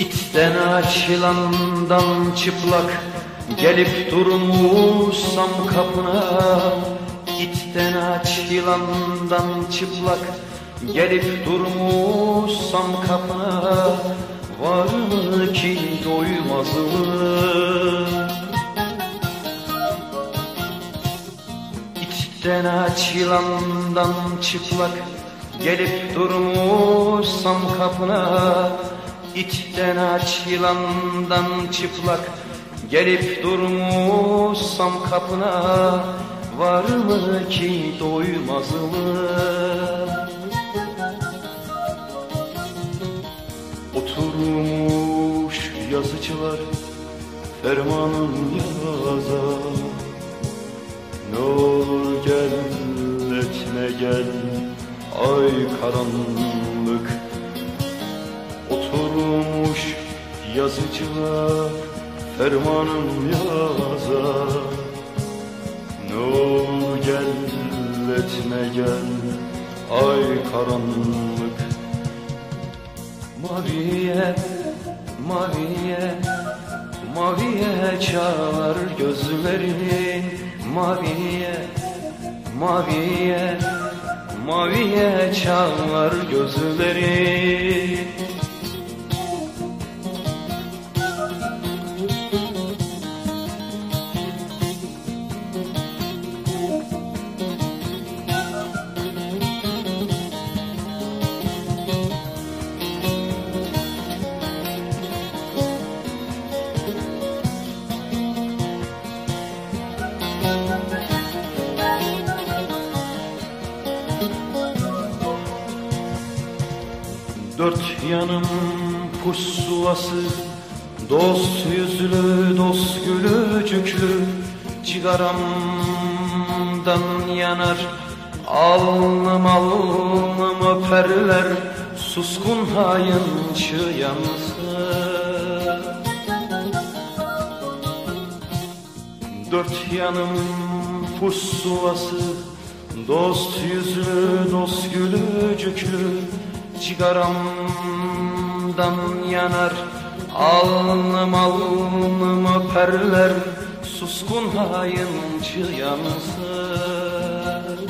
İçten açılan dam çıplak, gelip durmuşsam kapına. İçten açılan dam çıplak, gelip durmuşsam kapına. Var mı ki doymaz mı? İçten açılan dam çıplak, gelip durmuşsam kapına. İçten açılandan çıplak, gelip durmuşsam kapına. Var mı ki doymaz mı? Oturmuş yazıcılar fermanın yaza. Ne olur gel, etme gel, ay karanlık. Oturmuş yazıcılar fermanım yaza. Ne olur gel, etme gel, ay karanlık. Maviye, maviye, maviye çağlar gözlerin. Maviye, maviye, maviye çağlar gözlerin. Dört yanım pusulası, dost yüzlü, dost gülücüklü. Cigaramdan yanar, alnım alnım öperler. Suskun hayıncı yansın. Dört yanım pusulası, dost yüzlü, dost gülücüklü. Cigaramdan yanar, alnım alnım öperler. Suskun hayıncı yansın.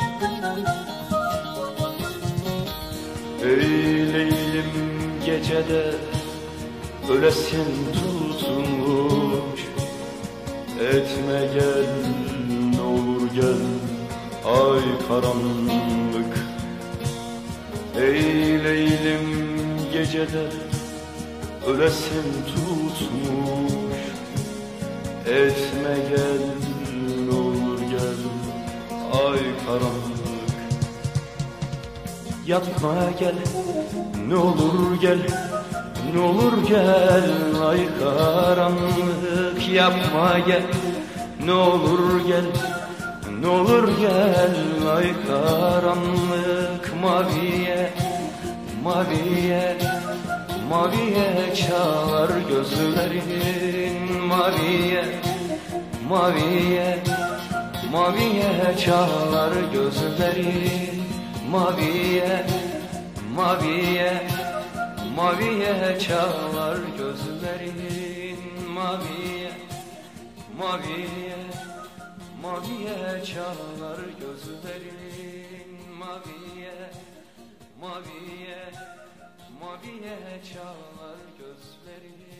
Ey Leylim gecede ölesin tutmuş. Etme gel, ne olur gel, ay karanlık. Ey Leylim gecede ölesin tutmuş. Etme gel, ne olur gel, ay karanlık. Yatma gel, ne olur gel, ne olur gel, ay karanlık. Yapma gel, ne olur gel, ne olur gel, ay karanlık. Maviye, maviye, maviye çağlar gözlerin. Maviye, maviye, maviye çağlar gözlerin. Maviye, maviye, maviye çağlar gözlerin. Maviye, maviye, maviye çağlar gözlerin. Maviye, maviye, maviye çağlar gözlerin.